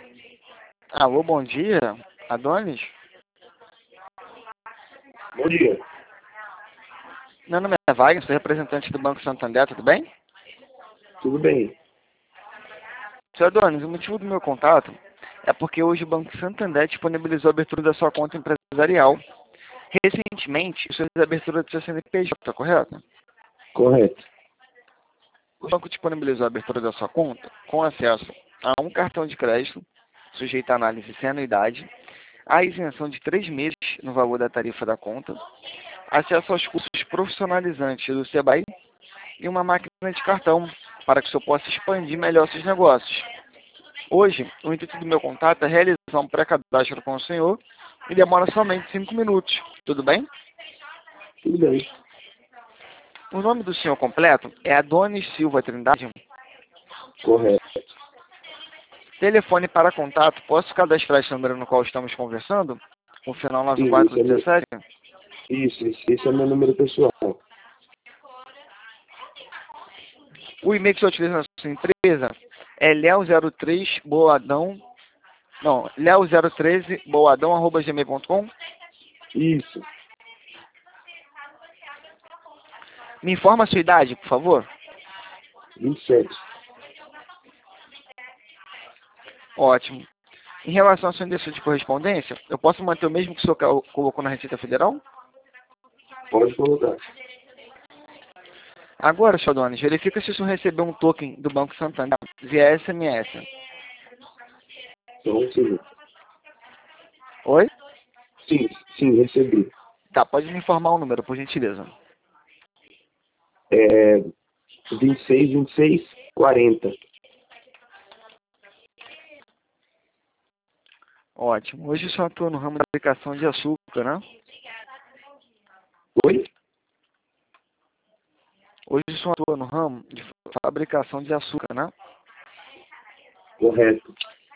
Alô, bom dia. Adonis? Bom dia. Meu nome é Wagner, sou representante do Banco Santander, tudo bem? Tudo bem? Senhor Adonis, o motivo do meu contato é porque hoje o Banco Santander disponibilizou a abertura da sua conta empresarial. Recentemente, o senhor fez a abertura do seu CNPJ, correto? Correto. O banco disponibilizou a abertura da sua conta com acesso a um cartão de crédito, sujeito à análise sem anuidade, a isenção de 3 meses no valor da tarifa da conta, acesso aos cursos profissionalizantes do Sebrae e uma máquina de cartão para que o senhor possa expandir melhor seus negócios. Hoje, o intuito do meu contato é realizar um pré-cadastro com o senhor e demora somente 5 minutos. Tudo bem? Tudo bem. O nome do senhor completo é Adonis Silva Trindade. Correto. Telefone para contato, posso cadastrar esse número no qual estamos conversando? O final Sim, 9417? esse é meu número pessoal. O e-mail que você utiliza na sua empresa é leo03boadão, não, leo013boadão@gmail.com. Isso. Me informa a sua idade, por favor. 27. Ótimo. Em relação ao seu endereço de correspondência, eu posso manter o mesmo que o senhor colocou na Receita Federal? Pode colocar. Agora, senhor Adonis, verifica se o senhor recebeu um token do Banco Santander via SMS. Só um segundo. Oi? Sim, recebi. Tá, pode me informar o número, por gentileza. É 26, Ótimo. Hoje o senhor atua no ramo da fabricação de açúcar, né? Oi? Hoje o senhor atua no ramo de fabricação de açúcar, né? Correto.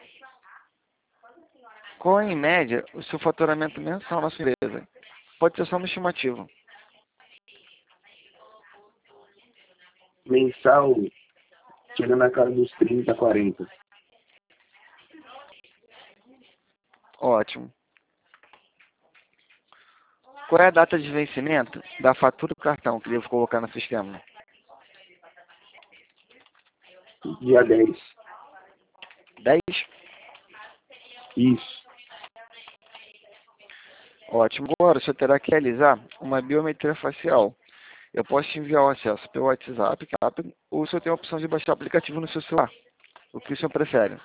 Qual é, em média, o seu faturamento mensal na sua empresa? Pode ser só uma estimativa. Mensal, chega na casa dos 30, 40. Ótimo. Qual é a data de vencimento da fatura do cartão que devo colocar no sistema? Dia 10. 10? Isso. Ótimo. Agora, o senhor terá que realizar uma biometria facial. Eu posso te enviar o acesso pelo WhatsApp, rápido, ou o senhor tem a opção de baixar o aplicativo no seu celular. O que o senhor prefere?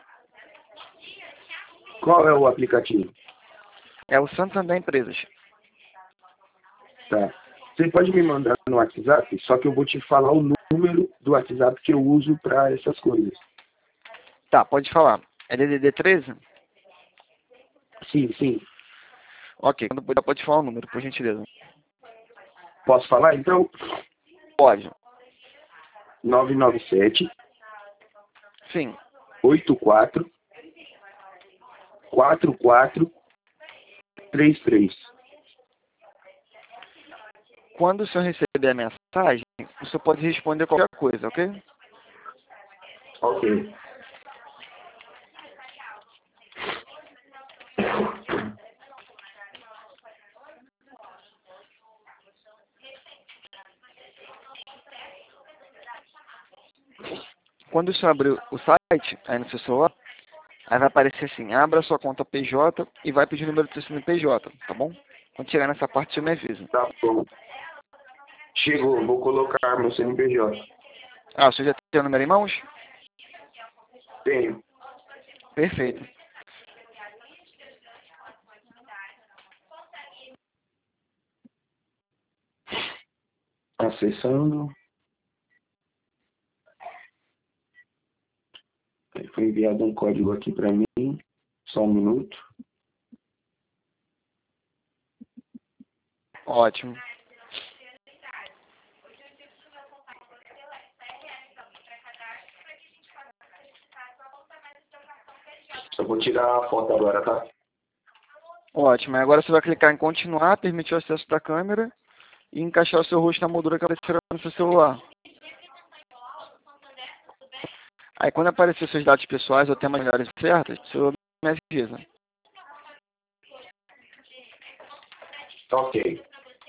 Qual é o aplicativo? É o Santander Empresas. Tá. Você pode me mandar no WhatsApp, só que eu vou te falar o número do WhatsApp que eu uso para essas coisas. Tá, pode falar. É DDD 13? Sim. Ok, quando puder pode falar o número, por gentileza. Posso falar, então? Pode. 997 Sim. 84 4433. Quando o senhor receber a mensagem, o senhor pode responder qualquer coisa, ok? Ok. Quando o senhor abrir o site, aí no seu celular, aí vai aparecer assim, abra sua conta PJ e vai pedir o número do seu CNPJ, tá bom? Quando chegar nessa parte, você me avisa. Tá bom. Chegou, vou colocar meu CNPJ. Ah, o senhor já tem o número em mãos? Tenho. Perfeito. Acessando. Aí foi enviado um código aqui para mim. Só um minuto. Ótimo. Só vou tirar a foto agora, tá? Ótimo. Aí agora você vai clicar em continuar, permitir o acesso da câmera e encaixar o seu rosto na moldura que ela está tirando no seu celular. Aí quando aparecer seus dados pessoais ou temas melhores certas, o senhor me avisa. Ok.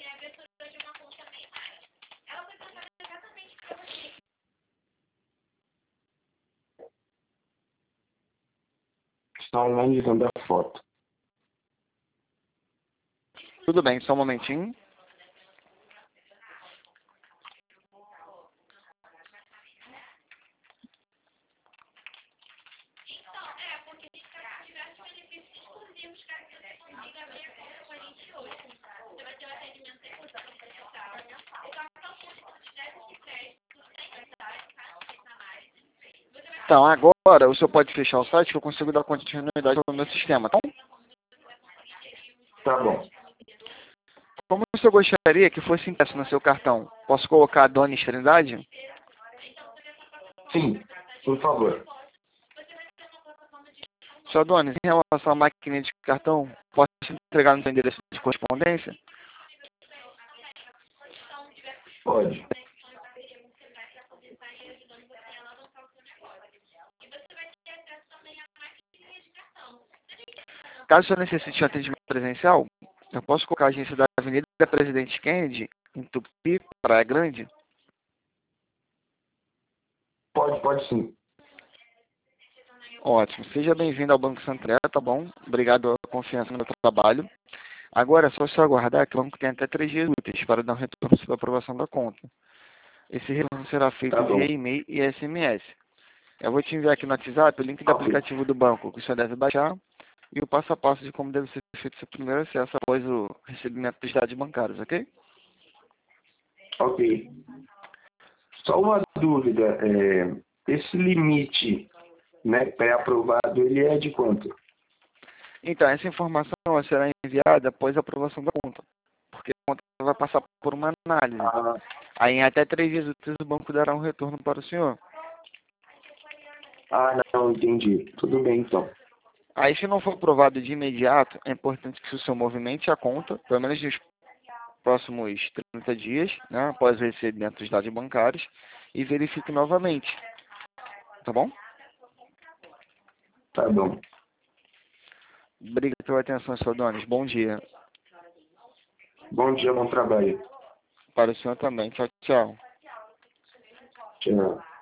Está analisando a foto. Tudo bem, só um momentinho. Então, agora o senhor pode fechar o site que eu consigo dar continuidade no meu sistema, tá bom? Tá bom. Como o senhor gostaria que fosse impresso no seu cartão? Posso colocar Adonis Trindade? Sim, por favor. Seu Adonis, em relação à máquina de cartão, posso entregar no seu endereço de correspondência? Pode. Caso o senhor necessite de atendimento presencial, eu posso colocar a agência da Avenida Presidente Kennedy, em Tupi, Praia Grande? Pode sim. Ótimo. Seja bem-vindo ao Banco Santander, tá bom? Obrigado pela confiança no meu trabalho. Agora é só o senhor aguardar que o banco tem até 3 dias úteis para dar um retorno sobre a aprovação da conta. Esse retorno será feito Tá bom. via e-mail e SMS. Eu vou te enviar aqui no WhatsApp o link do Ok. aplicativo do banco que o senhor deve baixar e o passo a passo de como deve ser feito seu primeiro acesso após o recebimento dos dados bancários, ok? Ok. Só uma dúvida. Esse limite, né, pré-aprovado, ele é de quanto? Então, essa informação será enviada após a aprovação da conta, porque a conta vai passar por uma análise. Ah, Aí, em até 3 dias úteis, o banco dará um retorno para o senhor. não, entendi. Tudo bem, então. Aí, se não for aprovado de imediato, é importante que o senhor movimente a conta, pelo menos nos próximos 30 dias, né, após o recebimento dos dados bancários, e verifique novamente. Tá bom? Tá bom. Obrigado pela atenção, senhor Donis. Bom dia. Bom dia, bom trabalho. Para o senhor também. Tchau, tchau. Tchau.